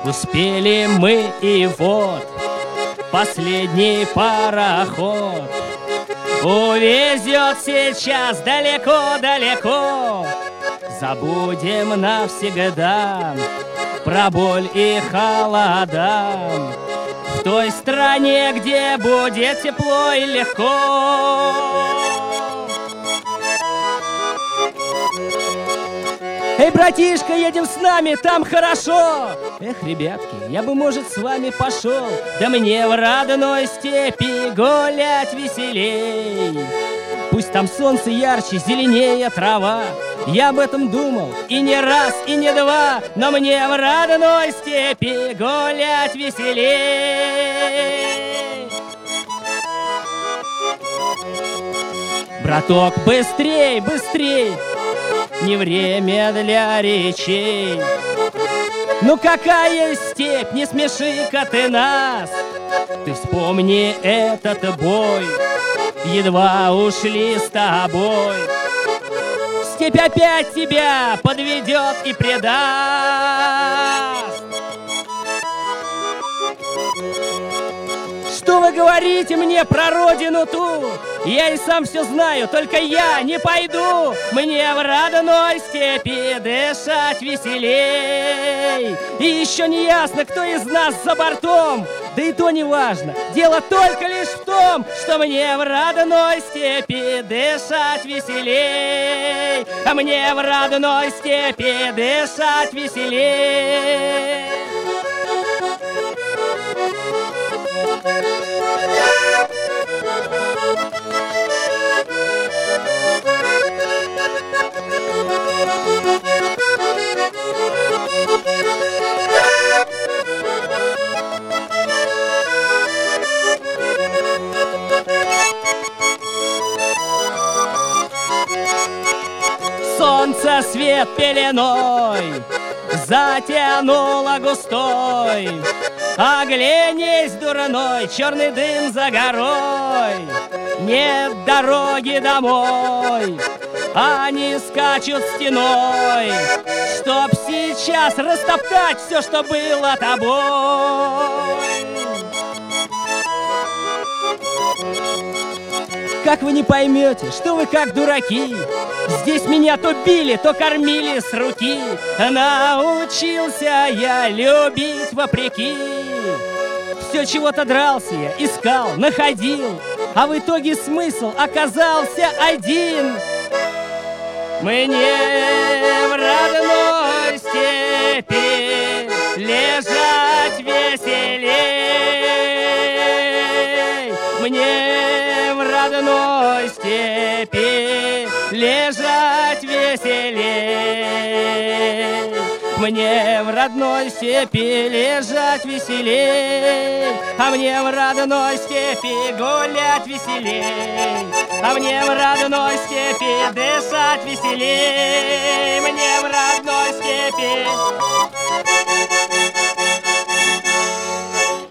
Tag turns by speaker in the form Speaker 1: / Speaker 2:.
Speaker 1: Успели мы, и вот последний пароход увезет сейчас далеко-далеко. Забудем навсегда про боль и холода в той стране, где будет тепло и легко. Эй, братишка, едем с нами, там хорошо. Эх, ребятки, я бы, может, с вами пошел, да мне в родной степи гулять веселей. Пусть там солнце ярче, зеленее трава. Я об этом думал и не раз, и не два, но мне в родной степи гулять веселей. Браток, быстрей, быстрей, не время для речей. Ну какая степь, не смеши-ка ты нас. Ты вспомни этот бой, едва ушли с тобой. Степь опять тебя подведет и предаст. Что вы говорите мне про родину ту? Я и сам все знаю, только я не пойду. Мне в родной степи дышать веселей. И еще не ясно, кто из нас за бортом. Да и то не важно, дело только лишь в том, что мне в родной степи дышать веселей. А мне в родной степи дышать веселей. Солнце свет пеленой затянуло густой. Оглянись, дурной, черный дым за горой. Нет дороги домой, они скачут стеной, чтоб сейчас растоптать все, что было тобой. Как вы не поймете, что вы как дураки? Здесь меня то били, то кормили с руки. Научился я любить вопреки. Все чего-то дрался я, искал, находил, а в итоге смысл оказался один. Мне в родной степи лежать веселей. Мне в родной степи лежать веселей. Мне в родной степи лежать веселей. А мне в родной степи гулять веселей. А мне в родной степи дышать веселей. Мне в родной степи